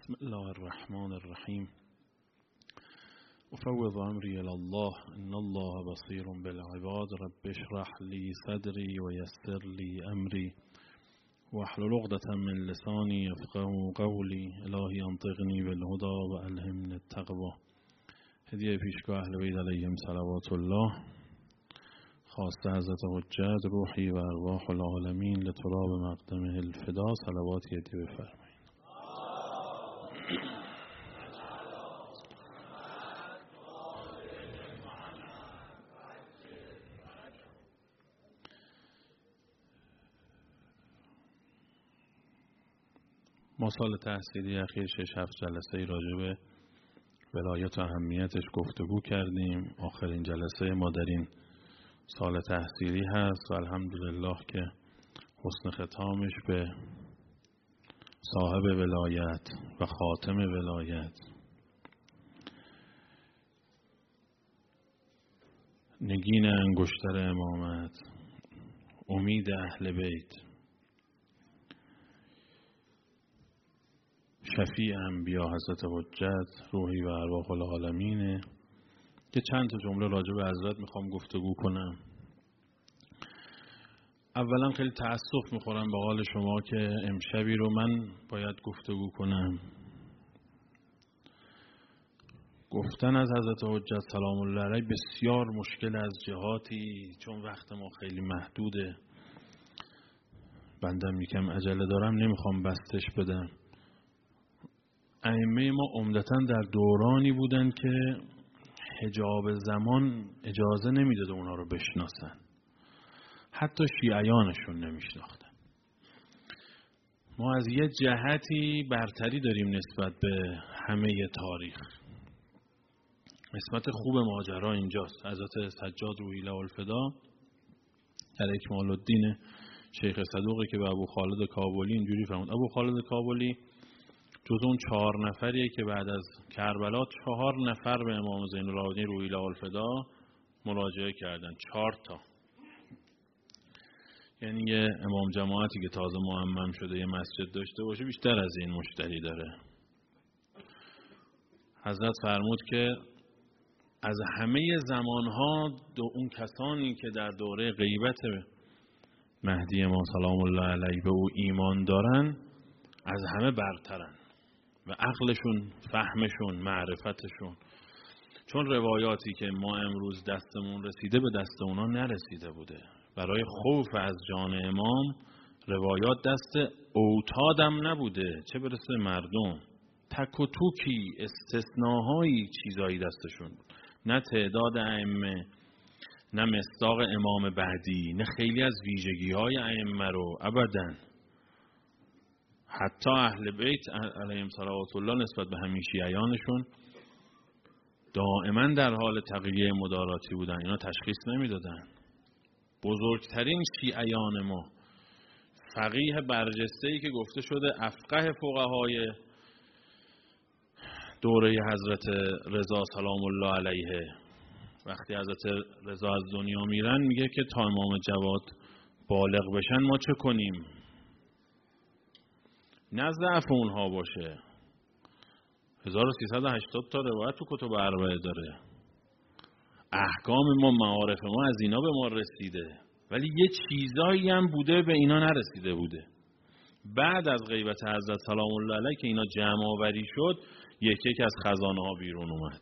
بسم الله الرحمن الرحیم. افوض امری الی الله ان الله بصیر بالعباد. رب اشرح لی صدری و یسر لی امری واحلل عقدة من لسانی یفقهوا قولی. الهی انطقنی بالهدی و الهمنی التقوی. هدیه پیشگاه اهل بیت علیهم صلوات الله، خواسته حضرت حجت روحی و ارواح العالمین لتراب مقدمه الفدا. صلواتی هدیه بفرمایید. ما سال تحصیلی اخیر 6-7 جلسه راجع به ولایت و اهمیتش گفتگو کردیم. آخرین جلسه ما در این سال تحصیلی هست و الحمدلله که حسن ختامش به صاحب ولایت و خاتم ولایت، نگین انگشتر امامت، امید اهل بیت، شفیع انبیا حضرت حجت روحی و ارواح العالمینه که چند تا جمله راجع به حضرت میخوام گفتگو کنم. اولا خیلی تأسف میخورم به حال شما که امشبی رو من باید گفتگو کنم. گفتن از حضرت حجت سلام الله علیه بسیار مشکل از جهاتی، چون وقت ما خیلی محدوده، بندم یکم عجله دارم، نمیخوام بستش بدم. ائمه ما عمدتاً در دورانی بودن که حجاب زمان اجازه نمیداد اونا رو بشناسن، حتی شیعیانشون نمیشناختن. ما از یه جهتی برتری داریم نسبت به همه تاریخ. قسمت خوب ماجرا اینجاست. حضرت سجاد روحی له الفدا در اکمال الدین شیخ صدوقی که به ابو خالد کابلی اینجوری فرمود: ابو خالد کابلی جز اون 4 نفریه که بعد از کربلا 4 نفر به امام زین العابدین روحی له الفدا مراجعه کردن. 4 تا. یعنی یه امام جماعتی که تازه معمم شده یه مسجد داشته باشه بیشتر از این مشتری داره. حضرت فرمود که از همه زمانها اون کسانی که در دوره غیبت مهدی ما سلام الله علیه به او ایمان دارن از همه برترن و عقلشون، فهمشون، معرفتشون. چون روایاتی که ما امروز دستمون رسیده به دست اونا نرسیده بوده. برای خوف از جان امام روایات دست اوتادم نبوده، چه برسه مردم. تک و توکی، استثناهایی چیزایی دستشون بود. نه تعداد ائمه، نه مصداق امام بعدی، نه خیلی از ویژگی‌های ائمه رو ابداً. حتی اهل بیت علیهم صلوات الله نسبت به همین شیعیانشون دائما در حال تقیه مداراتی بودن. اینا تشخیص نمیدادن. بزرگترین شیعیان ما، فقیه برجسته‌ای که گفته شده افقه فقهای دوره حضرت رضا سلام الله علیه، وقتی حضرت رضا از دنیا میرن میگه که تا امام جواد بالغ بشن ما چه کنیم؟ نه ضعف اونها باشه. 1380 تا روایت تو کتب اربعه داره. احکام ما، معارف ما از اینا به ما رسیده، ولی یه چیزایی هم بوده به اینا نرسیده بوده. بعد از غیبت حضرت سلام الله علیه که اینا جمع آوری شد، یک از خزانه ها بیرون اومد.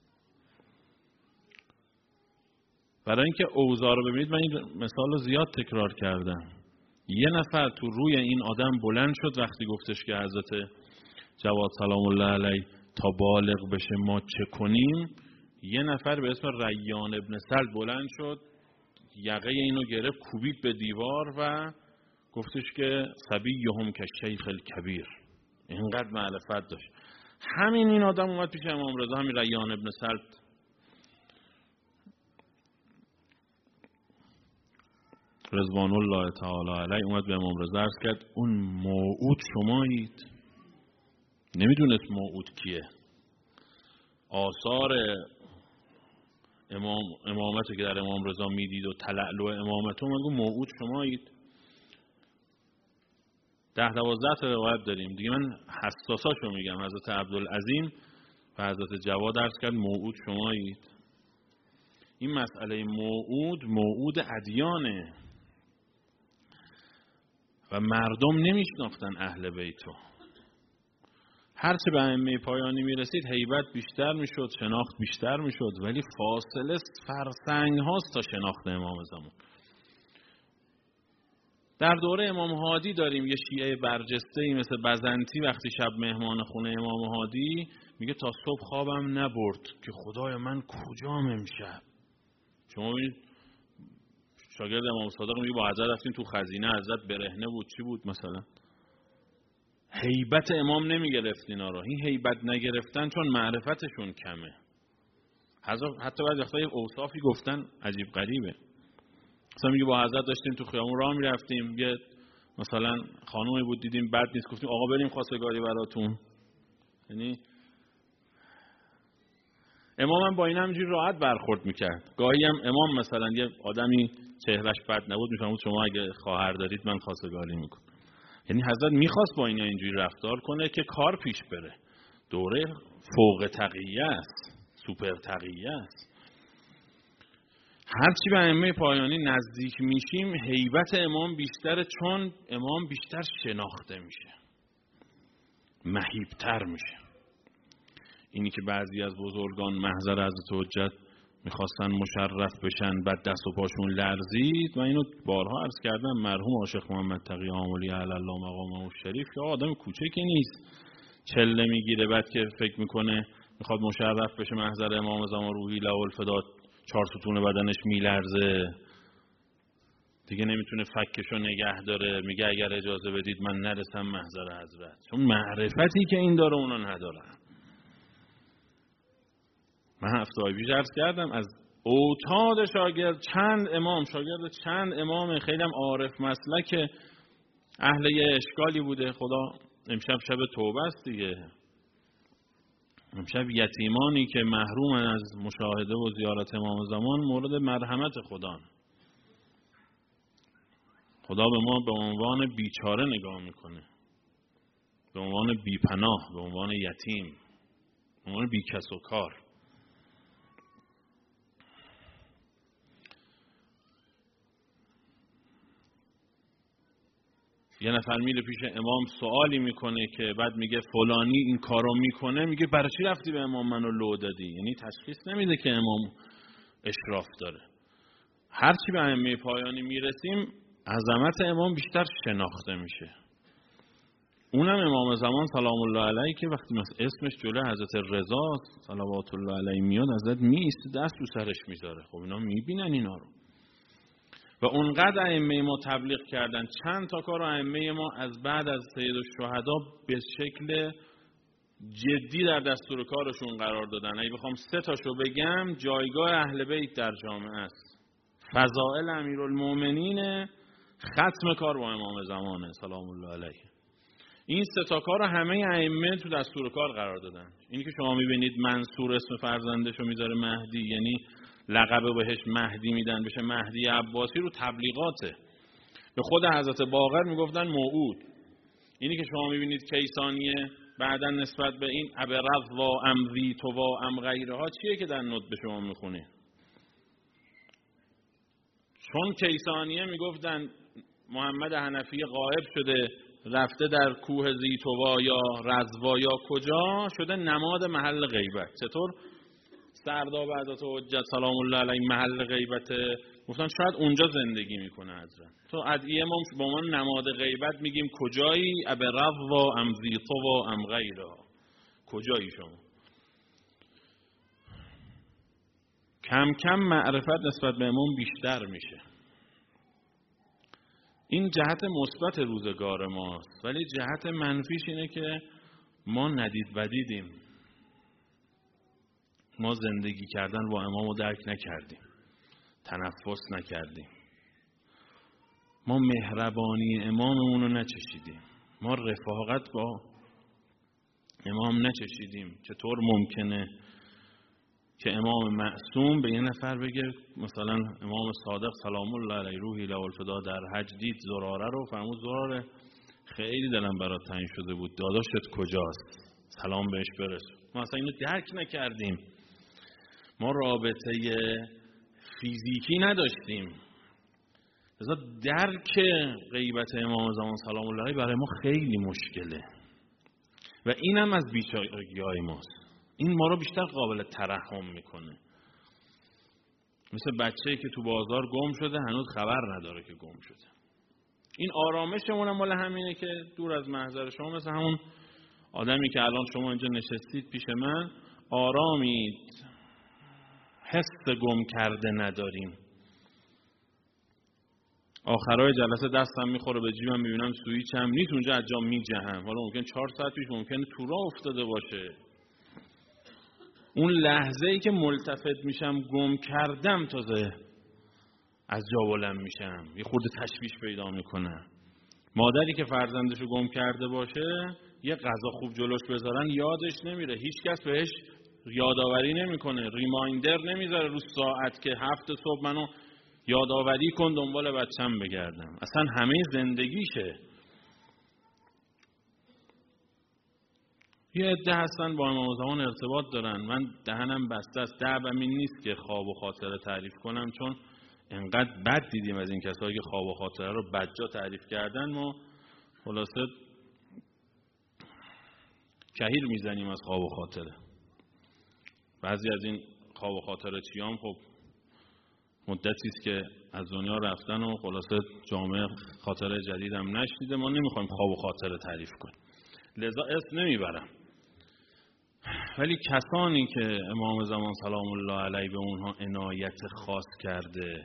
برای اینکه اوضاع رو ببینید، من این مثال رو زیاد تکرار کردم. یه نفر تو روی این آدم بلند شد وقتی گفتش که حضرت جواد سلام الله علیه تا بالغ بشه ما چه کنیم. یه نفر به اسم ریان ابن سلد بلند شد، یقه اینو گرفت، کوبید به دیوار و گفتش که صبیهم که شیخ الکبیر. اینقدر معرفت داشت. این آدم اومد پیش امام رضا، همین ریان ابن سلد، رضوان الله تعالی علیه، اومد به امام رضا عرض کرد اون موعود شمایید. نمیدونست موعود کیه. آثار امامتی که در امام رضا میدید و تلألؤ امامت، اومد گفت موعود شمایید. 10-12 تا روایت داریم دیگه. من حساساشو میگم. حضرت عبدالعظیم و حضرت جواد عرض کرد موعود شمایید. این مسئله موعود ادیانه و مردم نمیشناختن اهل بیتو. هرچه به ائمه پایانی میرسید هیبت بیشتر میشد، شناخت بیشتر میشد، ولی فاصله فرسنگ هاست تا شناخت امام زمان. در دوره امام هادی داریم یه شیعه برجسته‌ای مثل بزنتی وقتی شب مهمان خونه امام هادی میگه تا صبح خوابم نبرد که خدای من کجام امشب. شما ببینید شاگرد امام صادق میگه با حضرت رفتیم تو خزینه، حضرت برهنه بود، چی بود مثلا. هیبت امام نمیگرفت اینا رو. این هیبت نگرفتن چون معرفتشون کمه. حتی بعضی وقتا اوصافی گفتن عجیب غریبه. مثلا میگه با حضرت داشتیم تو خیابون راه میرفتیم، یه مثلا خانومی بود دیدیم بد نیست، گفتیم آقا بریم خواستگاری براتون. یعنی امام هم با این همینجوری راحت برخورد میکرد. گاهی هم امام مثلا یه آدمی چهرش بد نبود میفهمید شما اگه خواهر دارید من خواستگاری میکنم. یعنی حضرت میخواست با اینا اینجوری رفتار کنه که کار پیش بره. دوره فوق تقیه است، سوپر تقیه است. هرچی به ائمه پایانی نزدیک میشیم هیبت امام بیشتره، چون امام بیشتر شناخته میشه، مهیبتر میشه. اینی که بعضی از بزرگان محضر حضرت حجت میخواستن مشرف بشن بعد دست و پاشون لرزید. من اینو بارها عرض کردم. مرحوم عاشق محمد تقی آملی علی الله مقامه الشریف که آدم کوچکی نیست، چله میگیره بعد که فکر میکنه میخواد مشرف بشه محضر امام زمان روحی له الفدا 4 ستون بدنش میلرزه دیگه، نمیتونه فکشو نگه داره، میگه اگر اجازه بدید من نرسم محضر حضرت، چون معرفتی که این داره اونا ندارن. من هفته پیش عرض کردم از اوتاد شاگرد چند امام خیلی هم عارف مسلک اهل یه اشکالی بوده. خدا امشب شب توبه است دیگه. امشب یتیمانی که محرومن از مشاهده و زیارت امام زمان مورد مرحمت خدا. خدا به ما به عنوان بیچاره نگاه میکنه، به عنوان بیپناه، به عنوان یتیم، به عنوان بیکس و کار. یه نفر میره پیش امام سوالی میکنه که بعد میگه فلانی این کارو میکنه، میگه برای چی رفتی به امام منو لو دادی؟ یعنی تشخیص نمیده که امام اشراف داره. هرچی به ائمه پایانی میرسیم عظمت امام بیشتر شناخته میشه. اونم امام زمان سلام الله علیه که وقتی اسمش جلوی حضرت رضا صلوات الله علیه میاد حضرت میایسته دست رو سرش میذاره. خب اینا میبینن اینا رو. و اونقدر ائمه ما تبلیغ کردن. چند تا کار ائمه ما از بعد از سید الشهدا به شکل جدی در دستور کارشون قرار دادن. اگه بخوام 3 تاشو بگم، جایگاه اهل بیت در جامعه است، فضائل امیرالمومنین، ختم کار با امام زمانه سلام الله علیه. این 3 تا کار رو همه ائمه تو دستور کار قرار دادن. اینی که شما میبینید منصور اسم فرزندشو میذاره مهدی، یعنی لقب بهش مهدی میدن بشه مهدی عباسی، رو تبلیغاته. به خود حضرت باقر میگفتن موعود. اینی که شما میبینید کیسانیه بعدا نسبت به این ابرز و اموی تو و ام غیرها چیه که در نوت به شما میخونه؟ چون کیسانیه میگفتن محمد حنفی غائب شده رفته در کوه زیتوا یا رضوا یا کجا، شده نماد محل غیبت. چطور سرداب حضرت حجت سلام الله علیه محل غیبته؟ گفتن شاید اونجا زندگی میکنه حضرت. تو ادعیه ما با من نماد غیبت میگیم کجایی؟ ابرو و ام زیتو و ام غیره، کجایی شما؟ کم کم معرفت نسبت به امام بیشتر میشه. این جهت مثبت روزگار ماست، ولی جهت منفیش اینه که ما ندید بدیدیم. ما زندگی کردن با امام رو درک نکردیم، تنفس نکردیم، ما مهربانی اماممون رو نچشیدیم، ما رفاقت با امام نچشیدیم. چطور ممکنه که امام معصوم به یه نفر بگه، مثلا امام صادق سلام الله علیه روحی له الفدا در حج دید زراره رو، فرمود زراره خیلی دلم برات تنگ شده بود، داداشت کجاست؟ سلام بهش برسون. ما اصلا اینو درک نکردیم. ما رابطه فیزیکی نداشتیم. لذا درک غیبت امام زمان سلام الله علیه برای ما خیلی مشکله و اینم از بیچارگی‌های ماست. این ما رو بیشتر قابل ترحم میکنه. مثل بچه‌ای که تو بازار گم شده هنوز خبر نداره که گم شده. این آرامشمون هم مال همینه که دور از محضر شما، مثل همون آدمی که الان شما اینجا نشستید پیش من، آرامید، حس گم کرده نداریم. آخرای جلسه دستم میخوره به جیبم، میبینم سوئیچم نیست اونجا، از جام میجهم. حالا ممکن 4 ساعت پیش ممکنه تو راه افتاده باشه. اون لحظه ای که ملتفت میشم گم کردم، تازه از جا بلند میشم، یه خورده تشویش پیدا میکنم. مادری که فرزندشو گم کرده باشه، یه غذا خوب جلوش بذارن یادش نمیره، هیچ کس بهش یادآوری نمیکنه، ریمایندر نمیذاره رو ساعت که 7 صبح منو یادآوری کن دنبال بچم بگردم. اصلا همه زندگیشه. یه عده هستن با امام زمان ارتباط دارن، من دهنم بسته است، دعوام این نیست که خواب و خاطره تعریف کنم، چون انقدر بد دیدیم از این کسایی که خواب و خاطره رو بدجا تعریف کردن، ما خلاصه کهیر میزنیم از خواب و خاطره. بعضی از این خواب و خاطره چیام خب مدتی است که از دنیا رفتن و خلاصه جامعه خاطره جدیدم نشنیده. ما نمیخوایم خواب و خاطره تعریف کنیم، لذا اسم نمیبرم. ولی کسانی که امام زمان سلام الله علیه به اونها عنایت خاص کرده،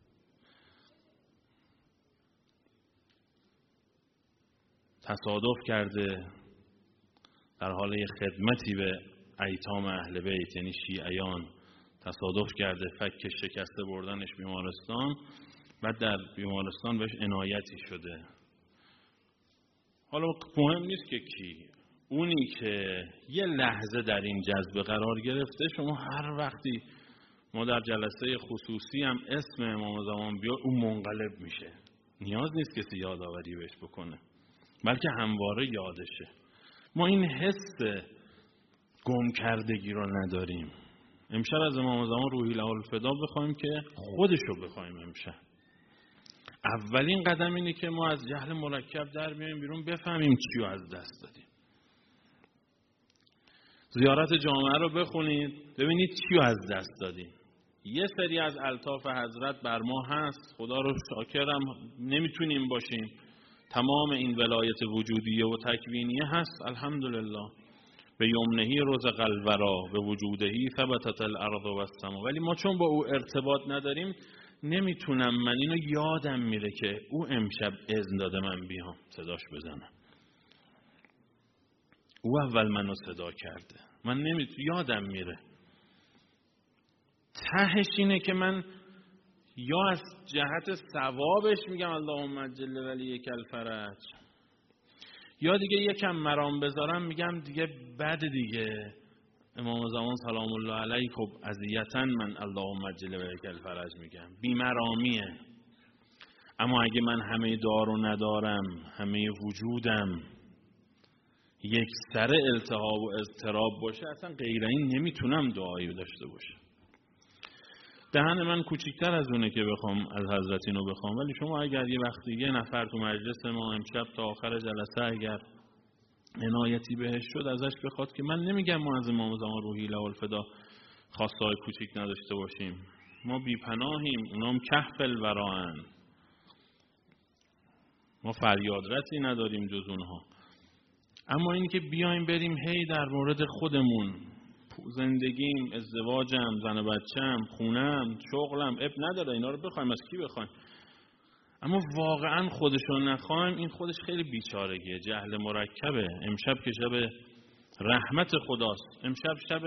تصادف کرده در حال خدمتی به ایتام اهل بیت، یعنی شیعیان، تصادف کرده فک شکسته بردنش بیمارستان و در بیمارستان بهش عنایتی شده. حالا مهم نیست که کی، اونی که یه لحظه در این جذبه قرار گرفته، شما هر وقتی ما در جلسه خصوصی هم اسم امام زمان بیاد اون منقلب میشه. نیاز نیست کسی یادآوری بهش بکنه، بلکه همواره یادشه. ما این حس گم کردگی رو نداریم. امشب از امام زمان روحی له الفدا بخوایم که خودشو بخوایم. امشب اولین قدم اینه که ما از جهل مرکب در بیایم بیرون، بفهمیم چیو از دست دادیم. زیارت جامعه رو بخونید ببینید چیو از دست دادیم. یه سری از الطاف حضرت بر ما هست، خدا رو شاکرم نمیتونیم باشیم. تمام این ولایت وجودیه و تکوینیه هست، الحمدلله. به یمنهی رزق الورا به وجودهی ثبتت الارض و السما. ولی ما چون با او ارتباط نداریم نمیتونم، من اینو یادم میره که او امشب اذن داده من بیام صداش بزنم. او اول منو صدا کرده، من یادم میره. تهش اینه که من یا از جهت ثوابش میگم اللهم جل ولیک الفرج، یا دیگه یکم مرام بذارم میگم دیگه بد دیگه. امام زمان سلام الله علیه خب اذیتاً من اللهم جل ولیک الفرج میگم، بیمرامیه. اما اگه من همه دار و ندارم، همه وجودم یک سر التهاب و اضطراب باشه، اصلا غیر این نمیتونم دعایی داشته باشه. دهن من کوچیکتر از اونه که بخوام از حضرت اینو بخوام، ولی شما اگر یه وقتی یه نفر تو مجلس ما امشب تا آخر جلسه اگر عنایتی بهش شد، ازش بخواد که من نمیگم ما از امام زمان روحی له الفدا خواستهای کوچیک نداشته باشیم، ما بیپناهیم، اونام کهف الوراان، ما فریادرسی نداریم جز اونها. اما این که بیایم بریم هی در مورد خودمون، زندگیم، ازدواجم، زن و بچم، خونم، شغلم، اب نداره اینا رو بخوایم، از کی بخوایم؟ اما واقعا خودشو نخوایم، این خودش خیلی بیچارگیه، جهل مرکبه. امشب که شب رحمت خداست، امشب شب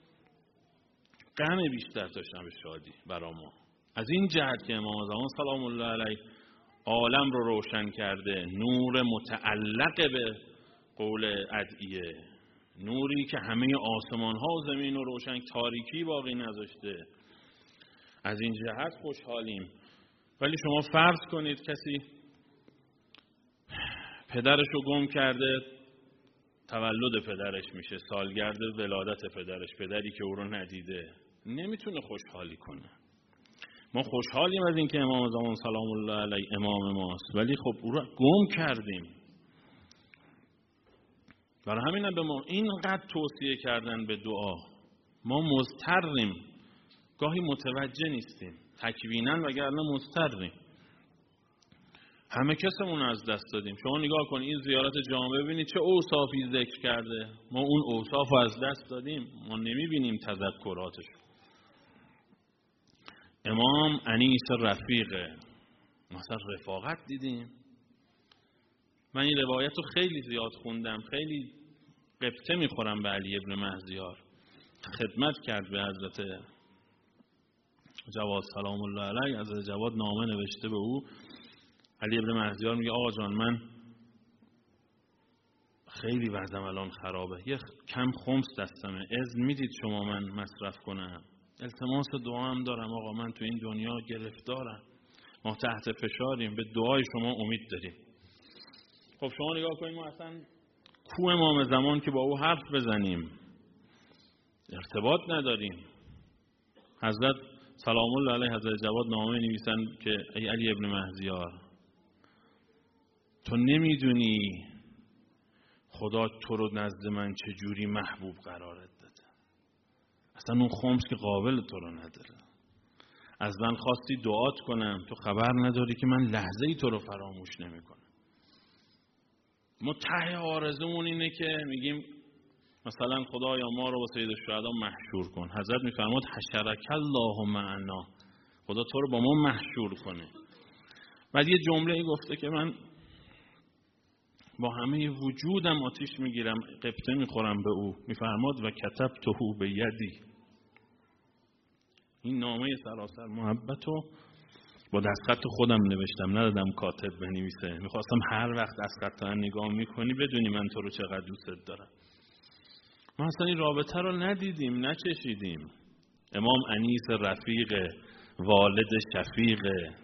غم بیشتر تا شب شادی برا ما. از این جهت که امام زمان سلام الله علیه عالم رو روشن کرده، نور متعلق به قول ادعیه، نوری که همه آسمان ها و زمین رو روشن، تاریکی باقی نذاشته. از این جهت خوشحالیم. ولی شما فرض کنید کسی پدرش رو گم کرده، تولد پدرش میشه، سالگرد ولادت پدرش، پدری که او رو ندیده، نمیتونه خوشحالی کنه. ما خوشحالیم از اینکه امام زمان سلام الله علیه امام ماست، ولی خب او رو گم کردیم. برای همین به ما اینقدر توصیه کردن به دعا. ما مضطریم، گاهی متوجه نیستیم، تکویناً وگرنه مضطریم. همه کسمون از دست دادیم. شما نگاه کن این زیارت جامع ببینید چه اوصافی ذکر کرده. ما اون اوصاف رو از دست دادیم، ما نمیبینیم تذکراتش. امام انیس رفیقه، مثلا رفاقت دیدیم. من این روایت رو خیلی زیاد خوندم، خیلی قبطه میخورم به علی ابن مهدیار. خدمت کرد به حضرت جواد سلام الله علیه، حضرت جواد نامه نوشته به او. علی ابن مهدیار میگه آقا جان من خیلی وضعم الان خرابه، یه کم خمس دستمه، اذن میدید شما من مصرف کنم؟ التماس دعا هم دارم آقا، من تو این دنیا گرفتارم، ما تحت فشاریم، به دعای شما امید داریم. خب شما نگاه کنید ما اصلا کو امام زمان که با او حرف بزنیم، ارتباط نداریم. حضرت سلام الله علیه حضرت جواد نامه نویسن که ای علی ابن مهدیار، تو نمیدونی خدا تو رو نزد من چجوری محبوب قرارت داده. اصلا اون خمس که قابل تو رو نداره. از من خواستی دعات کنم، تو خبر نداری که من لحظه ای تو رو فراموش نمی کنم. ما ته آرزومون اینه که میگیم مثلا خدایا ما رو با سید الشهدا محشور کن. حضرت میفرماد حشرک الله معنا، خدا تو رو با ما محشور کنه. بعد یه جمله ای گفته که من با همه وجودم آتیش میگیرم، قبطه میخورم به او. میفرماد و کتبته به یدی، این نامه سراسر محبتو با دستخط خودم نوشتم، ندادم کاتب بنویسه. میخواستم هر وقت دستخط رو نگاه میکنی بدونی من تو رو چقدر دوست دارم. ما اصلا این رابطه رو ندیدیم، نچشیدیم. امام انیس رفیق، والد شفیق،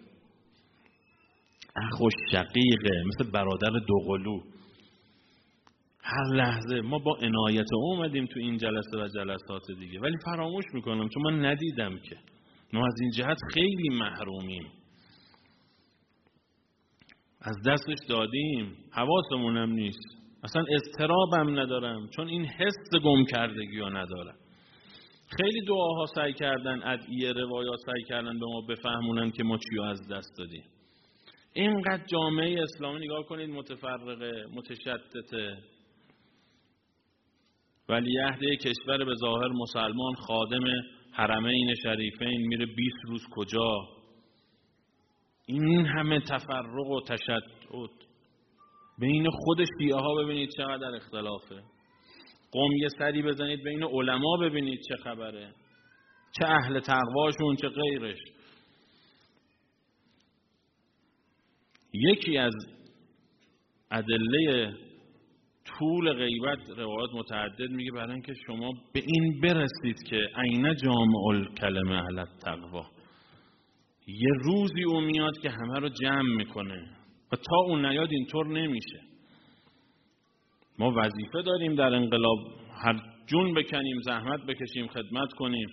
اخ و شقیقه، مثل برادر دوقلو. هر لحظه ما با عنایت اومدیم تو این جلسه و جلسات دیگه، ولی فراموش میکنم چون من ندیدم که. ما از این جهت خیلی محرومیم، از دستش دادیم، حواسمونم نیست. اصلا اضطرابم ندارم چون این حس گم کردگی رو ندارم. خیلی دعاها سعی کردن، ادعیه روایات سعی کردن به ما بفهمونن که ما چیو از دست دادیم. اینقدر جامعه اسلامی نگاه کنید متفرقه، متشتته. ولیعهد کشور به ظاهر مسلمان، خادم حرمین شریفین، میره 20 روز کجا؟ این همه تفرق و تشتت بین خود شیعه ها ببینید چقدر اختلافه. قم یه سری بزنید بین علما ببینید چه خبره، چه اهل تقواشون چه غیرش. یکی از ادله طول غیبت روایات متعدد میگه برای اینکه شما به این برسید که عین جامع الکلمه اهل التقوا، یه روزی اون میاد که همه رو جمع میکنه و تا اون نیاد اینطور نمیشه. ما وظیفه داریم در انقلاب هر جون بکنیم، زحمت بکشیم، خدمت کنیم.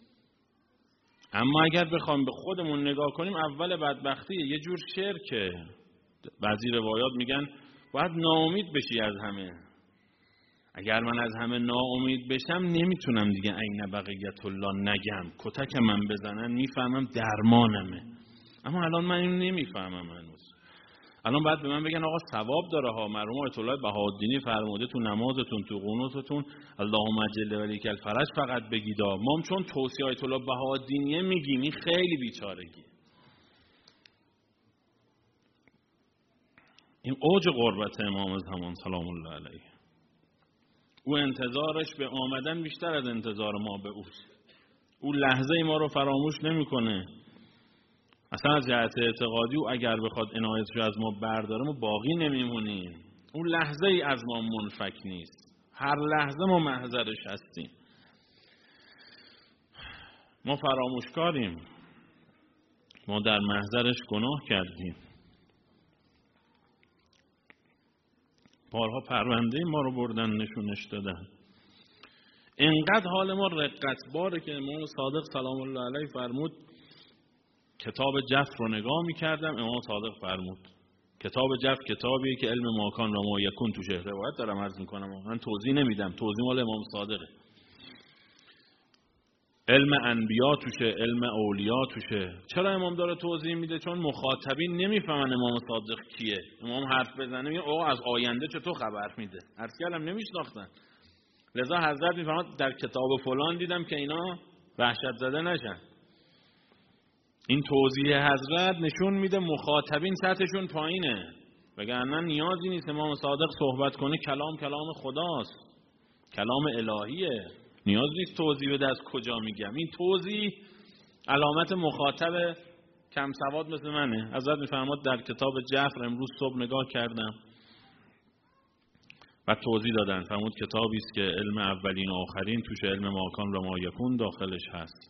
اما اگر بخوام به خودمون نگاه کنیم، اول بدبختیه. یه جور شرکه. بعضی روایات میگن باید ناامید بشی از همه. اگر من از همه ناامید بشم نمیتونم دیگه عین بقیت الله نگم، کتک من بزنن میفهمم درمانمه. اما الان من اینو نمیفهمم هنوز. الان باید به من بگن آقا ثواب داره ها، مرحوم آیت الله بهاءالدینی فرموده تو نمازتون تو قنوتتون اللهم عجل ولیک الفرج فقط بگید. ما چون توصیه آیت الله بهاءالدینی میگیم، این خیلی بیچارگی. این اوج قربت امام زمان سلام الله علیه. او انتظارش به آمدن بیشتر از انتظار ما به اوست. او لحظه ما رو فراموش نمیکنه. اصلا از جهت اعتقادی او اگر بخواد عنایتش از ما برداره ما باقی نمیمونیم. اون لحظه ای از ما منفک نیست. هر لحظه ما محضرش هستیم. ما فراموشکاریم. ما در محضرش گناه کردیم. بارها پرونده ما رو بردن نشونش دادن. اینقدر حال ما رقتباره که امام صادق سلام الله علیه فرمود کتاب جف رو نگاه میکردم. امام صادق فرمود کتاب جف کتابیه که علم ماکان و ما یکون توشه. روایت دارم عرض میکنم، من توضیح نمیدم، توضیح مال امام صادقه. علم انبیا توشه، علم اولیا توشه. چرا امام داره توضیح میده؟ چون مخاطبین نمیفهمن امام صادق کیه. امام حرف بزنه میگه آقا از آینده چطور خبر میده؟ عرض کردم نمیشناختن. لذا حضرت میفرماد در کتاب فلان دیدم که اینا وحشت زده نشن. این توضیح حضرت نشون میده مخاطبین سطحشون پایینه، وگرنه نیازی نیست امام صادق صحبت کنه. کلام خداست، کلام الهیه، نیاز نیست توضیح بده از کجا میگم. این توضیح علامت مخاطب کم سواد مثل منه. حضرت میفرماد در کتاب جفر امروز صبح نگاه کردم و توضیح دادن. فرمود کتابی است که علم اولین و آخرین توش، علم ماکان و ما یکون داخلش هست.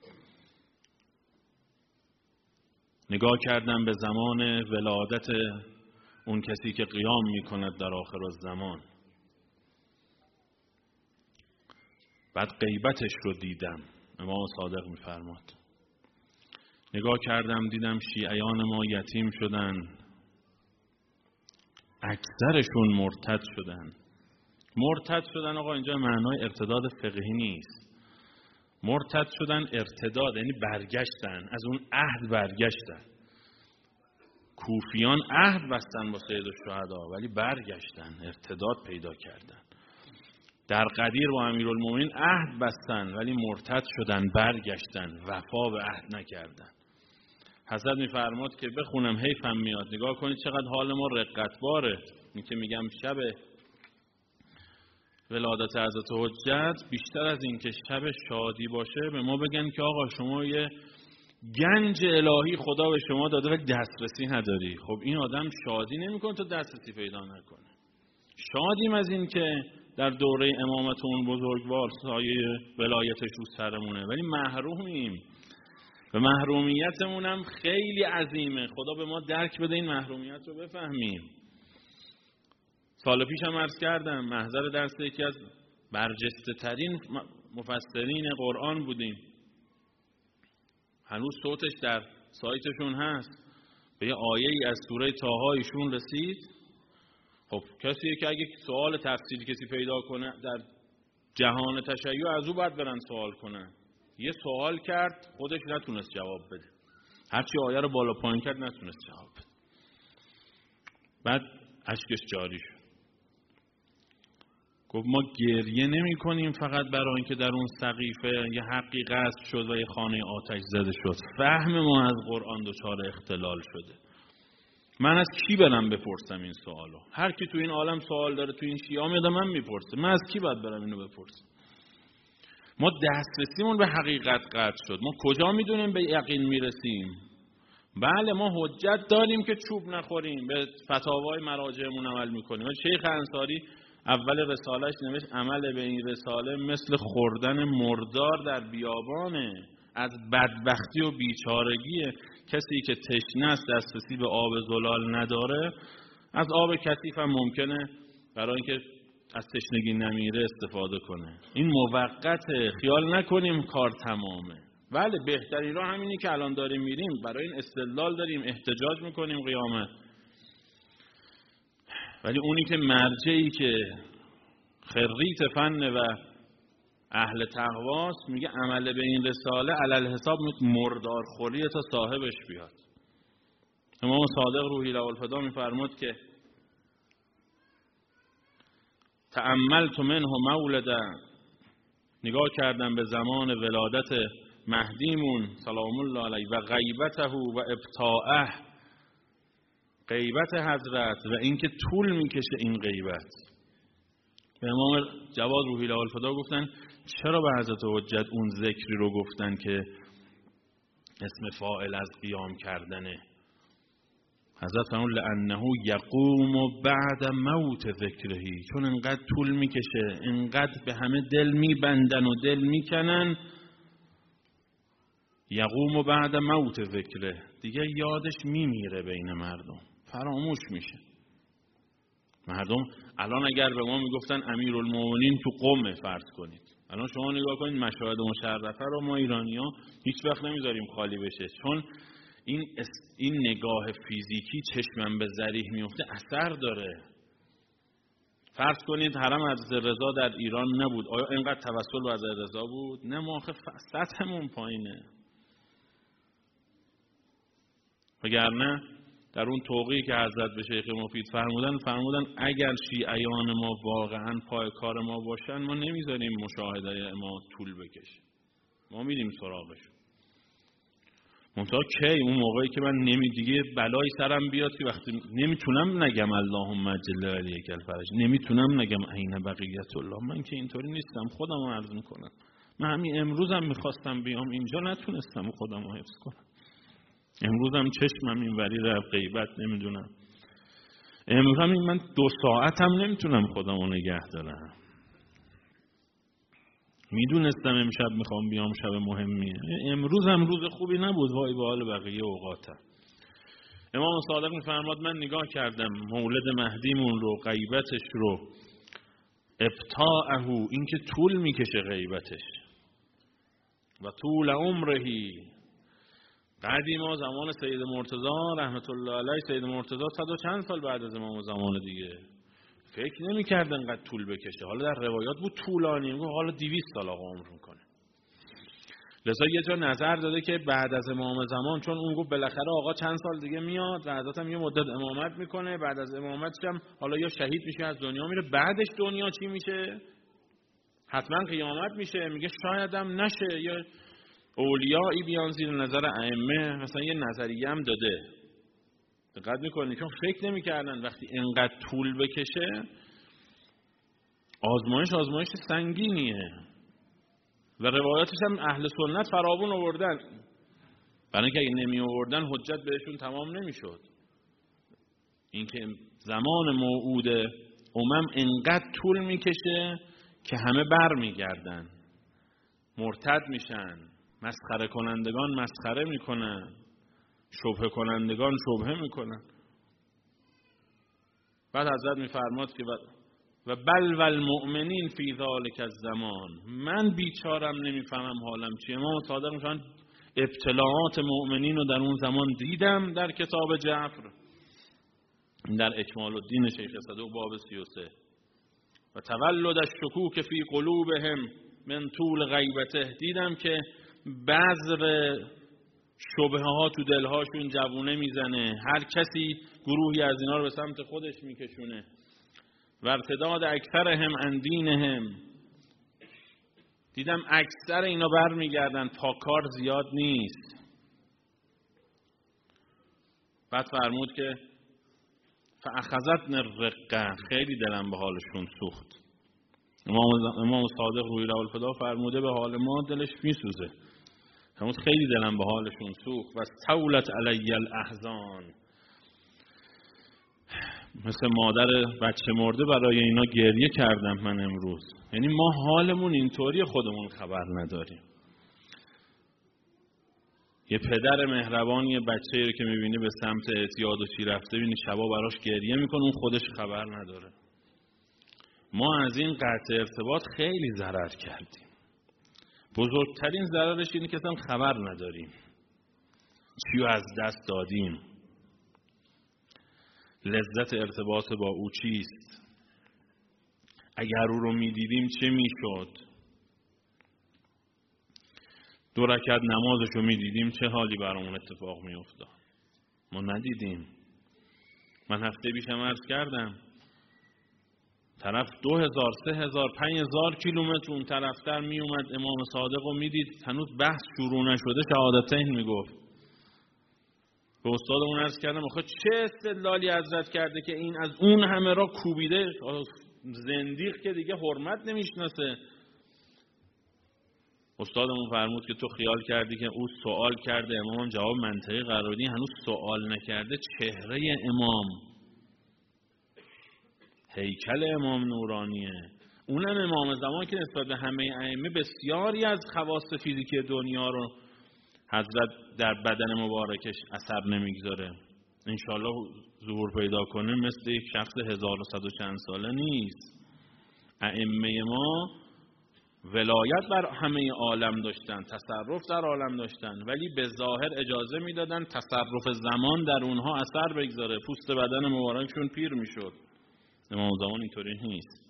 نگاه کردم به زمان ولادت اون کسی که قیام میکند در آخر الزمان. بعد غیبتش رو دیدم. امام صادق میفرماد نگاه کردم دیدم شیعیان ما یتیم شدن، اکثرشون مرتد شدن. مرتد شدن آقا اینجا معنای ارتداد فقهی نیست. مرتد شدن ارتداد یعنی برگشتن، از اون عهد برگشتن. کوفیان عهد بستن با سید الشهدا ولی برگشتن، ارتداد پیدا کردن. در قدیر با امیرالمومنین عهد بستن ولی مرتد شدن، برگشتن، وفا به عهد نکردن. حضرت میفرماد که بخونم حیفم میاد. نگاه کنید چقدر حال ما رقتباره. این که میگم شب ولادت حضرت حجت بیشتر از این که شب شادی باشه به ما بگن که آقا شما یه گنج الهی خدا به شما داده و دسترسی نداری. خب این آدم شادی نمیکنه تا دسترسی پیدا نکنه. شادیم از این که در دوره امامت اون بزرگوار سایه ولایتش رو سرمونه، ولی محرومیم و محرومیتمون هم خیلی عظیمه. خدا به ما درک بده این محرومیت رو بفهمیم. سال پیش هم عرض کردم محضر درس یکی از برجسته ترین مفسرین قرآن بودیم. هنوز صوتش در سایتشون هست. به یه آیه‌ای از سوره طه ایشون رسید. خب کسی که اگه سوال تفسیری کسی پیدا کنه در جهان تشیع از او باید برن سوال کنن. یه سوال کرد خودش نتونست جواب بده. هرچی آیه رو بالا پایین کرد نتونست جواب بده. بعد اشکش جاری شد. گفت ما گریه نمی کنیم فقط برای اینکه در اون سقیفه یه حقی قصد شد و یه خانه آتش زده شد. فهم ما از قرآن دچار اختلال شده. من از کی برم بپرسم این سوالو؟ هر کی تو این عالم سوال داره تو این شیعه میاد من میپرسه. من از کی باید برم اینو بپرسم؟ ما دسترسیمون به حقیقت قطع شد. ما کجا میدونیم به یقین میرسیم؟ بله ما حجت داریم که چوب نخوریم، به فتاوای مراجعمون عمل میکنیم. شیخ انصاری اول رسالش نوشت عمل به این رساله مثل خوردن مردار در بیابانه. از بدبختی و بیچارگی کسی که تشنه است دسترسی به آب زلال نداره، از آب کثیف هم ممکنه برای اینکه از تشنگی نمیره استفاده کنه. این موقته، خیال نکنیم کار تمامه. بله بهترین راه همینی که الان داریم میریم، برای این استدلال داریم، احتجاج میکنیم قیامت. ولی اونی که مرجعی که خریت فن و اهل تقواست میگه عمل به این رساله علل حساب مردار خوریه تا صاحبش بیاد. امام صادق روحی له الفدا میفرمود که تأملت منه مولدا، نگاه کردم به زمان ولادت مهدیمون سلام الله علیه و غیبته و ابطاءه، غیبت حضرت و اینکه طول میکشه این غیبت. به امام جواد روحی له الفدا گفتن چرا به حضرت حجت اون ذکری رو گفتن که اسم فاعل از قیام کردنه؟ حضرت فرمود لانه یقوم بعد موت ذکرهی، چون انقدر طول میکشه، انقدر به همه دل میبندن و دل میکنن، یقوم بعد موت ذکره، دیگه یادش میمیره بین مردم، فراموش میشه. مردم الان اگر به ما میگفتن امیرالمومنین تو قم فرض کنید، الان شما نگاه کنید مشاهد مشرفه رو ما ایرانی‌ها هیچ وقت نمیذاریم خالی بشه، چون این نگاه فیزیکی چشمم به ذریح میفته اثر داره. فرض کنید حرم حضرت رضا در ایران نبود، آیا اینقدر توسل به حضرت رضا بود؟ نه، ما آخه سطحمون پایینه. وگرنه در اون توقیعی که حضرت به شیخ مفید فرمودن اگر شیعیان ما واقعا پای کار ما باشن ما نمیذاریم مشاهده ما طول بکشه، ما میریم سراغشون. منتها کی؟ اون موقعی که من دیگه بلایی سرم بیاد که وقتی نمیتونم نگم اللهم اجل علیک الفرج، نمیتونم نگم عین بقیت الله. من که اینطوری نیستم، خودمو عرض میکنم. من همین امروزم میخواستم بیام اینجا نتونستم خودمو حفظ کنم. امروزم چشمم اینوری رفت غیبت نمیدونم. امروزم من 2 ساعتم نمیتونم خودمو نگه دارم. میدونستم امشب میخوام بیام، شب مهمیه. امروزم روز خوبی نبود، وای به حال بقیه اوقاتم. امام صادق میفرماد من نگاه کردم مولد مهدیمون رو، غیبتش رو، ابطاءه، این که طول میکشه غیبتش، و طول عمرهی. قدیما زمان سید مرتضی رحمت الله علیه، سید مرتضی 100 و چند سال بعد از امام زمان دیگه، فکر نمی‌کرد انقدر طول بکشه. حالا در روایات بود طولانی، میگه حالا 200 سال آقا عمر میکنه. لذا یه جا نظر داده که بعد از امام زمان، چون اون گفت بالاخره آقا چند سال دیگه میاد و حضرت هم یه مدت امامت میکنه، بعد از امامتش هم حالا یا شهید میشه از دنیا میره، بعدش دنیا چی میشه؟ حتما قیامت میشه. میگه شاید هم نشه، یا اولیایی بیان زیر نظر ائمه، مثلا یه نظریه هم داده. دقت میکنید؟ چون فکر نمیکردن وقتی اینقدر طول بکشه آزمایش سنگینیه و روایاتش هم اهل سنت فراوون آوردن، برای اینکه اگه نمی آوردن حجت بهشون تمام نمیشد. اینکه زمان موعود اینقدر طول میکشه که همه بر میگردن، مرتد میشن، مسخره کنندگان مسخره میکنن، شبهه کنندگان شبهه میکنن. بعد حضرت میفرماد که و بل والمؤمنین فی ذلک الزمان، من بیچارم نمیفهمم حالم چیه. امام صادق میگن ابتلاعات مؤمنین رو در اون زمان دیدم در کتاب جعفر، در اکمال الدین شیخ صدوق باب 33. و تولد الشکوک فی قلوبهم من طول غیبته، دیدم که بذر شبهه ها تو دلهاشون جوونه میزنه، هر کسی گروهی از اینا رو به سمت خودش میکشونه. و ارتداد اکثرهم عن دینهم، دیدم اکثر اینا بر میگردن، پاکار زیاد نیست. بعد فرمود که فاخذتنی الرقه، خیلی دلم به حالشون سوخت. امام صادق روی الفدا فرموده به حال ما دلش میسوزه. فرمود خیلی دلم به حالشون سوخت. و استولت علی الاحزان، مثل مادر بچه مرده برای اینا گریه کردم من امروز. یعنی ما حالمون اینطوری، خودمون خبر نداریم. یه پدر مهربانی بچه‌ای رو که می‌بینی به سمت اعتیاد و چی رفته، ببینی شبا براش گریه میکنه، اون خودش خبر نداره. ما از این قطع ارتباط خیلی ضرر کردیم. بزرگترین ضررش اینه که اصلا خبر نداریم چیو از دست دادیم. لذت ارتباط با او چیست؟ اگر او رو میدیدیم چه میشد؟ 2 رکعت نمازش رو میدیدیم چه حالی برامون اتفاق میافتاد؟ ما ندیدیم. من هفته پیشم عرض کردم طرف 2000 3000 5000 کیلومتر اون طرفتر می اومد امام صادق رو میدید، هنوز بحث شروع نشده شهادتین میگفت. به استادمون عرض کردم آخه چه استدلالی حضرت کرده که این از اون همه را کوبیده؟ زندیق که دیگه حرمت نمیشناسه. استادمون فرمود که تو خیال کردی که او سوال کرده امام جواب منطقی قرار بدی، هنوز سوال نکرده. چهره امام، هیکل امام نورانیه. اونم امام زمان که نسبت به همه ائمه بسیاری از خواص فیزیکی دنیا رو حضرت در بدن مبارکش اثر نمیگذاره. انشالله ظهور پیدا کنه مثل یک شخص 1100 و چند ساله نیست. ائمه ما ولایت بر همه عالم داشتن، تصرف در عالم داشتن، ولی به ظاهر اجازه میدادن تصرف زمان در اونها اثر بگذاره، پوست بدن مبارکشون پیر میشد. امام زمان اینطوری نیست.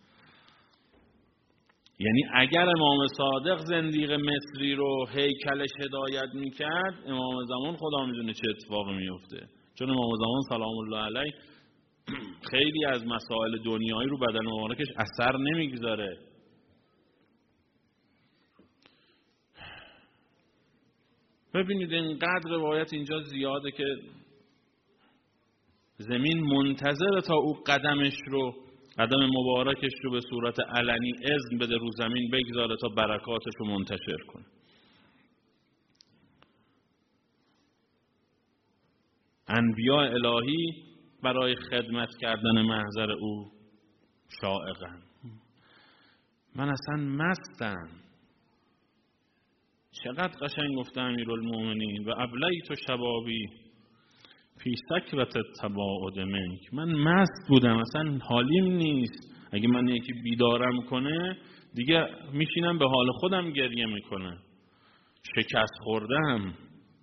یعنی اگر امام صادق زندیق مصری رو هیکلش هدایت میکرد، امام زمان خدا میدونه چه اتفاقی میفته. چون امام زمان سلام الله علیه خیلی از مسائل دنیایی رو بدن مبارکش اثر نمیگذاره. ببینید اینقدر روایت اینجا زیاده که زمین منتظر تا او قدم مبارکش رو به صورت علنی اذن بده رو زمین بگذاره تا برکاتش رو منتشر کنه. انبیاء الهی برای خدمت کردن محضر او شائقن. من اصلا مستم. چقدر قشنگ گفته امیرالمومنین و ابلیت شبابی فی سکرت التباعد منک. من مست بودم، اصلا حالیم نیست. اگه من یکی بیدارم کنه دیگه میشینم به حال خودم گریه میکنه. شکست خوردم.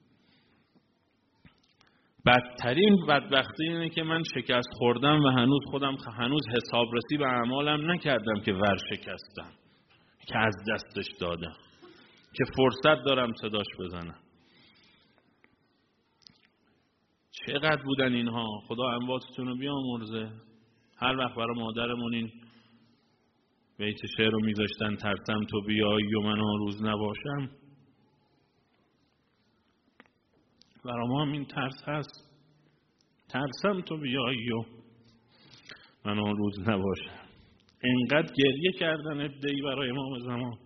بدترین بدبختی اینه که من شکست خوردم و هنوز حسابرسی به اعمالم نکردم که ورشکستم، که از دستش دادم، که فرصت دارم صداش بزنم. چقدر بودن اینها. خدا امواتتون رو بیامرزه. هر وقت برای مادرمون این بیت شعر رو میذاشتن، ترسم تو بیایی و من آن روز نباشم. برای ما هم این ترس هست. ترسم تو بیایی و من آن روز نباشم. اینقدر گریه کردن ابدهی برای امام زمان.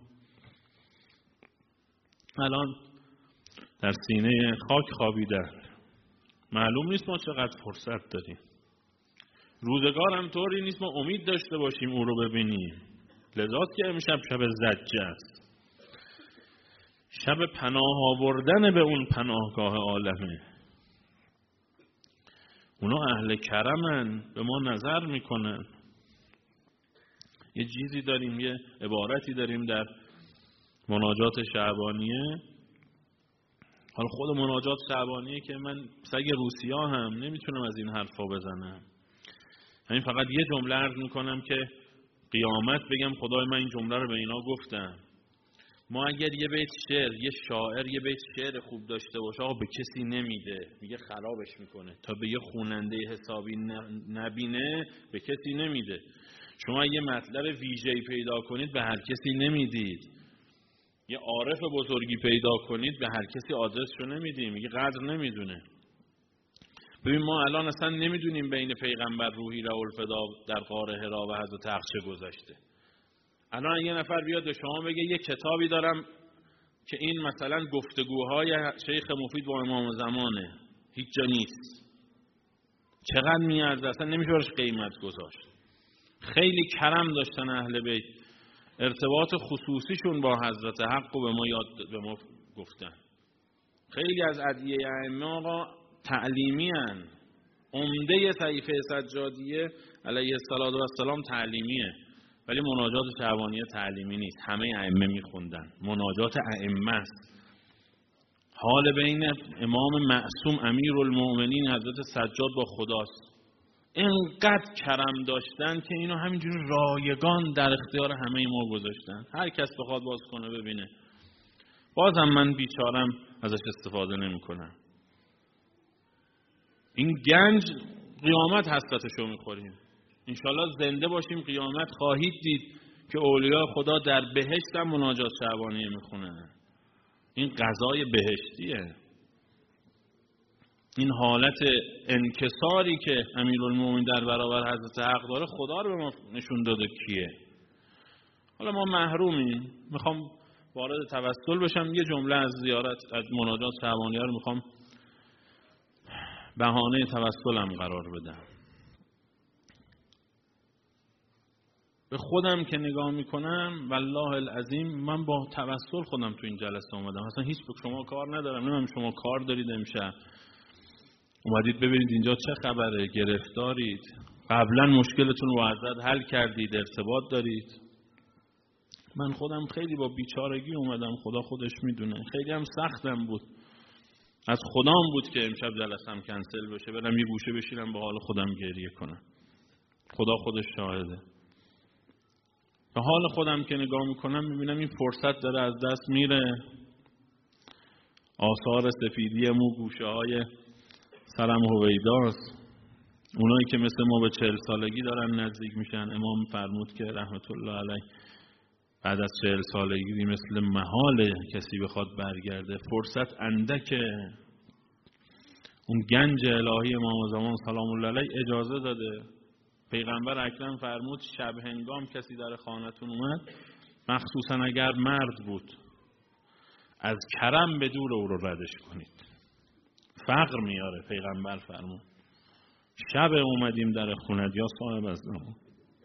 الان در سینه خاک خوابیدن. معلوم نیست ما چقدر فرصت داریم. روزگار هم طوری نیست ما امید داشته باشیم او رو ببینیم. لذات که امشب شب زجه است. شب پناه آوردن به اون پناهگاه عالمه. اونا اهل کرمن، به ما نظر میکنن. یه چیزی داریم، یه عبارتی داریم در مناجات شعبانیه. حالا خود مناجات شعبانیه که من سگ روسیا هم نمیتونم از این حرفا بزنم. همین فقط یه جمله عرض میکنم که قیامت بگم خدای من این جمله رو به اینا گفتم. ما اگر یه بیت شعر، یه شاعر یه بیت شعر خوب داشته باشه آقا به کسی نمیده، میگه خرابش میکنه. تا به یه خواننده حسابی نبینه به کسی نمیده. شما یه مطلب ویژه‌ای پیدا کنید به هر کسی نمیدید. یه عارف بزرگی پیدا کنید به هر کسی آدرسشو نمیدیم، میگه قدر نمیدونه. ببین ما الان اصلا نمیدونیم بین پیغمبر روحی رؤوف‌الفدا در غار حرا و حضرت حق چه گذشته. الان یه نفر بیاد به شما بگه یه کتابی دارم که این مثلا گفتگوهای شیخ مفید با امام زمانه، هیچ جا نیست، چقدر میارزه، اصلا نمیشه براش قیمت گذاشت. خیلی کرم داشتن اهل بیت، ارتباط خصوصیشون با حضرت حق و به ما گفتن. خیلی از ادعیه ائمه آقا تعلیمی هن. عمده طایفه سجادیه علیه السلام تعلیمیه، ولی مناجات شعبانیه تعلیمی نیست. همه ائمه میخوندن. مناجات ائمه است. حال بین امام معصوم امیرالمومنین حضرت سجاد با خداست. اینقدر کرم داشتن که اینو همینجوری رایگان در اختیار همه ما گذاشتن. هر کس بخواد باز کنه ببینه. بازم من بیچارم ازش استفاده نمی کنم. این گنج قیامت حسرتشو میخوریم. انشالله زنده باشیم قیامت خواهید دید که اولیاء خدا در بهشت هم مناجات شعبانیه میخونن. این غذای بهشتیه. این حالت انکساری که امیرالمومنین در برابر حضرت حق داره خدا رو به ما نشون داده کیه. حالا ما محرومیم. میخوام وارد توسل بشم. یه جمله از زیارت از مناجات شعبانیه رو میخوام بهانه توسلم قرار بدم. به خودم که نگاه میکنم والله العظیم من با توسل خودم تو این جلسه اومدم. اصلا هیچ به شما کار ندارم. نمیدونم شما کار دارید امشب. اومدید ببینید اینجا چه خبره، گرفتارید، قبلا مشکلتون رو با حضرت حل کردید، ارتباط دارید. من خودم خیلی با بیچارگی اومدم، خدا خودش میدونه، خیلی هم سختم بود، از خدام بود که امشب جلسم کنسل بشه، برم یه گوشه بشینم به حال خودم گریه کنم. خدا خودش شاهده. به حال خودم که نگاه میکنم میبینم این فرصت داره از دست میره، آثار سفیدی مو گوشه های سرم هویداست، اونایی که مثل ما به 40 سالگی دارن نزدیک میشن. امام فرمود که رحمت الله علیه بعد از 40 سالگی مثل محال کسی بخواد برگرده، فرصت اندکه. اون گنج الهی امام زمان سلام الله علیه اجازه داده. پیغمبر اکرم فرمود شب هنگام کسی در خانتون اومد، مخصوصا اگر مرد بود، از کرم به دور او رو ردش کنید، فقر میاره. پیغمبر فرمود شب اومدیم در خونت یا صاحب از زمان،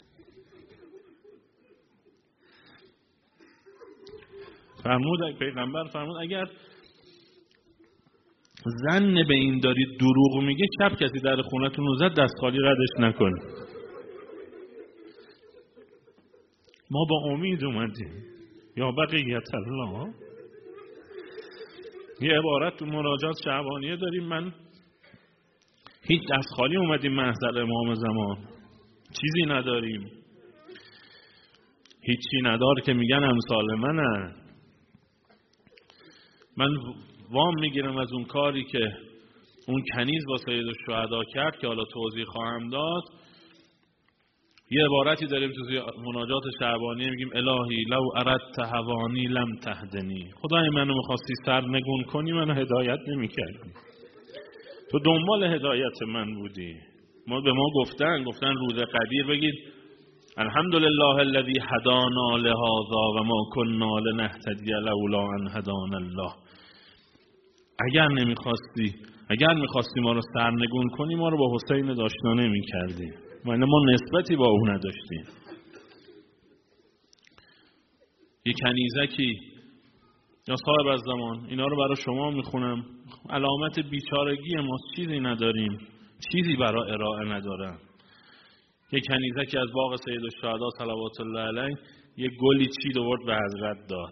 پیغمبر فرمود اگر ظن به این دارید دروغ میگه، شب کسی در خونتون رو زد دست خالی ردش نکنید. ما با امید اومدیم یا بقیت الله. یه عبارت تو مراجعات شعبانیه داریم، من هیچ دست خالی اومدیم محضر امام زمان، چیزی نداریم، هیچی ندار که میگن امثال منن. من وام میگیرم از اون کاری که اون کنیز با سید الشهدا کرد که حالا توضیح خواهم داد. یه عبارتی داریم تو مناجات شعبانی، میگیم الهی لو اردت هوانی لم تهدنی، خدای منو میخواستی سرنگون کنی منو هدایت نمیکردی، تو دنبال هدایت من بودی. به ما گفتن روز قدیر بگید الحمدلله الذی هدانا لهذا و ما كنا لنهتدی لولا ان هدانا الله. اگر میخواستی ما رو سرنگون کنی، ما رو با حسین داشنا نمیکردی، ما نسبتی با او نداشتیم. یک کنیزکی یا صاحب از زمان، اینا رو برای شما میخونم، علامت بیچارگی ماست، چیزی نداریم، چیزی برای ارائه ندارم. یک کنیزکی از باغ سید الشهدا صلوات الله علیه یک گلی چید آورد به حضرت داد،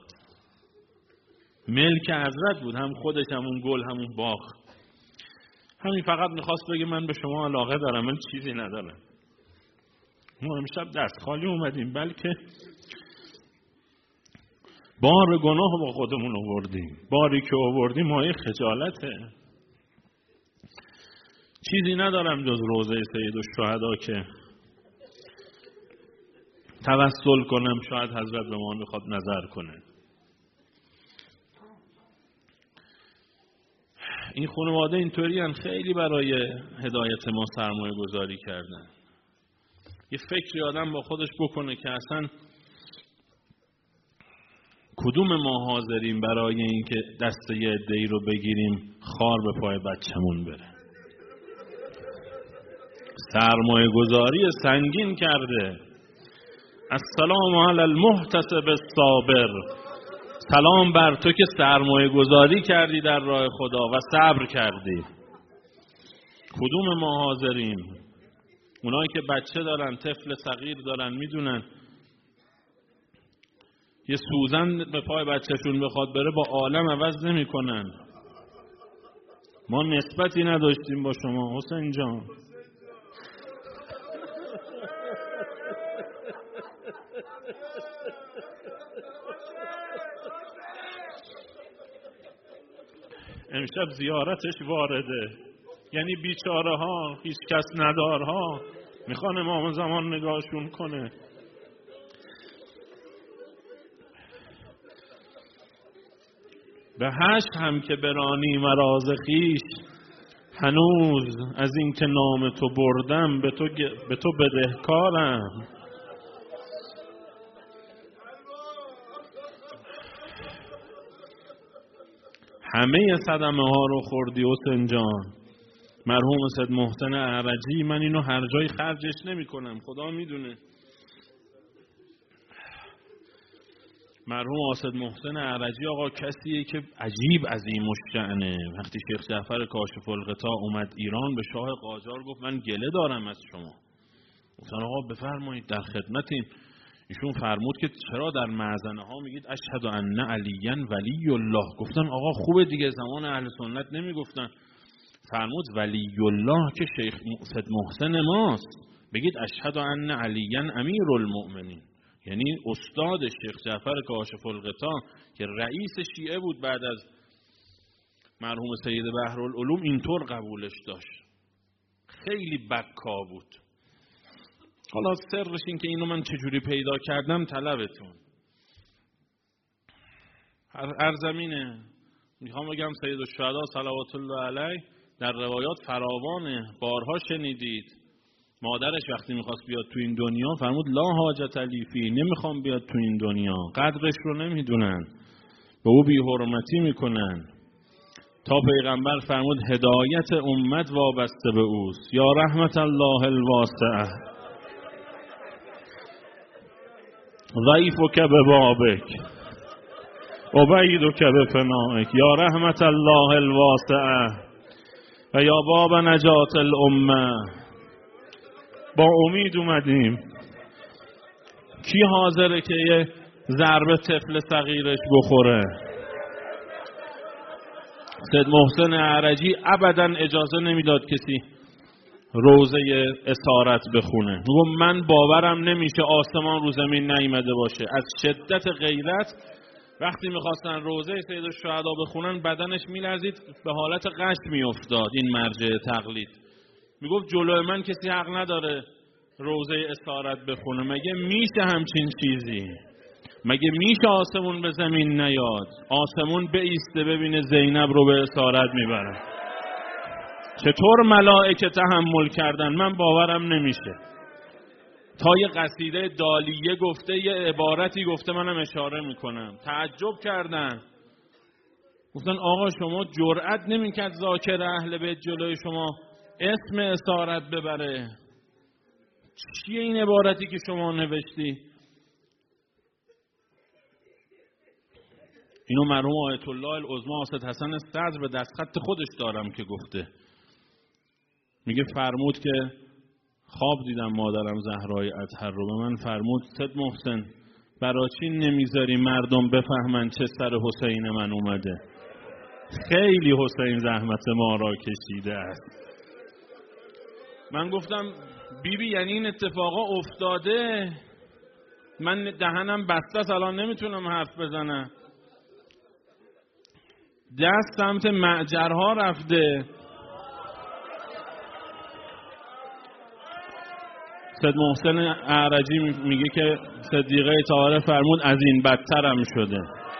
ملک حضرت بود، هم خودش همون گل همون باغ. همین فقط میخواست بگه من به شما علاقه دارم، من چیزی ندارم. ما امشب دست خالی اومدیم، بلکه بار گناه با خودمون آوردیم، باری که آوردیم مایه خجالته. چیزی ندارم جز روضه سید الشهدا که توسل کنم، شاید حضرت به ما میخواد نظر کنه. این خانواده اینطوری هم خیلی برای هدایت ما سرمایه گذاری کردن. یه فکری آدم با خودش بکنه که اصلا کدوم ما حاضریم برای اینکه دست یه عده‌ای رو بگیریم خار به پای بچه‌مون بره. سرمایه گذاری سنگین کرده. السلام علی المحتسب الصابر، سلام بر تو که سرمایه گذاری کردی در راه خدا و صبر کردی. کدوم ما حاضریم؟ اونایی که بچه دارن، طفل صغیر دارن، میدونن یه سوزن به پای بچهشون بخواد بره با عالم عوض نمی کنن. ما نسبتی نداشتیم با شما حسین جان. امشب زیارتش وارده، یعنی بیچاره ها، هیچ کس ندارها میخوان امام زمان نگاهشون کنه. به هشت هم که برانی مراز خیش، هنوز از این که نام تو بردم به تو بدهکارم. همه صدمه ها رو خوردی حسین جان. مرحوم سید محسن اعرجی، من اینو هر جای خرجش نمی کنم، خدا میدونه. مرحوم آصد محسن اعرجی آقا کسیه که عجیب عظیم الشأنه. وقتی شیخ جعفر کاشف الغطا اومد ایران به شاه قاجار گفت من گله دارم از شما. گفتن آقا بفرمایید در خدمتیم. ایشون فرمود که چرا در معزنه ها میگید اشهد ان علیا ولی الله؟ گفتن آقا خوبه دیگه، زمان اهل سنت نمیگفتن. فرمود ولی الله که شیخ آصد محسن ماست، بگید اشهد ان علیا امیر المؤمنین. یعنی استاد شیخ جعفر کاشف الغطا که رئیس شیعه بود بعد از مرحوم سید بحرالعلوم اینطور قبولش داشت. خیلی بکا بود. حالا سرش این که اینو من چجوری پیدا کردم طلبتون. هر زمینه میخوام بگم سید الشهدا صلوات الله علیه در روایات فراوانه، بارها شنیدید. مادرش وقتی میخواست بیاد تو این دنیا فرمود لا حاجت لی فی، نمیخوام بیاد تو این دنیا، قدرش رو نمیدونن، به او بی حرمتی میکنن. تا پیغمبر فرمود هدایت امت وابسته به اوست. یا رحمت الله الواسعه ضعیفک ببابک عبیدک بفنائک. یا رحمت الله الواسعه و یا باب نجات الامه. با امید اومدیم. کی حاضره که یه ضربه طفل صغیرش بخوره؟ سید محسن اعرجی ابدا اجازه نمیداد کسی روزه اسارت بخونه. میگم من باورم نمیشه آسمان رو زمین نیامده باشه. از شدت غیرت وقتی میخواستن روزه سید الشهدا بخونن بدنش میلرزید، به حالت غش میافتاد. این مرجع تقلید میگفت جلوی من کسی حق نداره روزه اسارت بخونه. مگه میشه همچین چیزی؟ مگه میشه آسمون به زمین نیاد؟ آسمون بایسته ببینه زینب رو به اسارت میبرن؟ چطور ملائکه تحمل کردن؟ من باورم نمیشه. تا یه قصیده دالیه گفته، یه عبارتی گفته، منم اشاره میکنم. تعجب کردن، گفتن آقا شما جرأت نمیکرد ذاکر اهل بیت جلوی شما اسم اسارت ببره؟ چیه این عبارتی که شما نوشتی؟ اینو مرحوم آیت الله العظمی آصد حسن صدر به دستخط خودش دارم که گفته. میگه فرمود که خواب دیدم مادرم زهرای اطهر رو. به من فرمود سید محسن برای چی نمیذاری مردم بفهمن چه سر حسین من اومده؟ خیلی حسین زحمت ما را کشیده است. من گفتم بیبی یعنی این اتفاقا افتاده؟ من دهنم بسته است الان نمیتونم حرف بزنم. دست سمت معجرها رفته. سید محسن اعرجی میگه که صدیقه طاهره فرمود از این بدترم شده.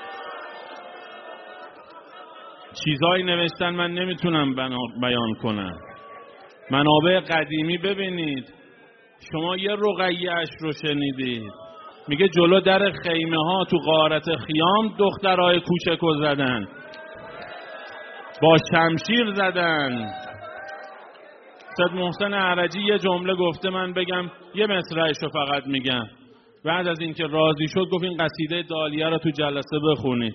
چیزایی نوشتن من نمیتونم بیان کنم. منابع قدیمی ببینید. شما یه رقیه‌اش رو شنیدید، میگه جلو در خیمه ها تو غارت خیام دخترای کوچکو زدن، با شمشیر زدن. سید محسن اعرجی یه جمله گفته، من بگم یه مصرعش رو فقط میگم. بعد از اینکه راضی شد گفت این قصیده دالیه رو تو جلسه بخونید.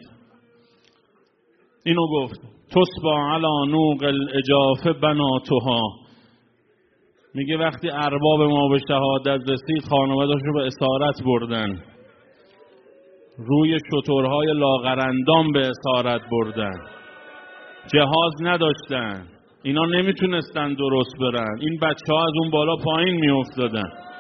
اینو گفت تصبا علی نوق الاجاف بناتها. میگه وقتی ارباب ما به شهادت رسید خانواده‌اش رو به اسارت بردن، روی شترهای لاغرندام به اسارت بردن، جهاز نداشتن، اینا نمیتونستن درست برن، این بچه ها از اون بالا پایین میافتادن.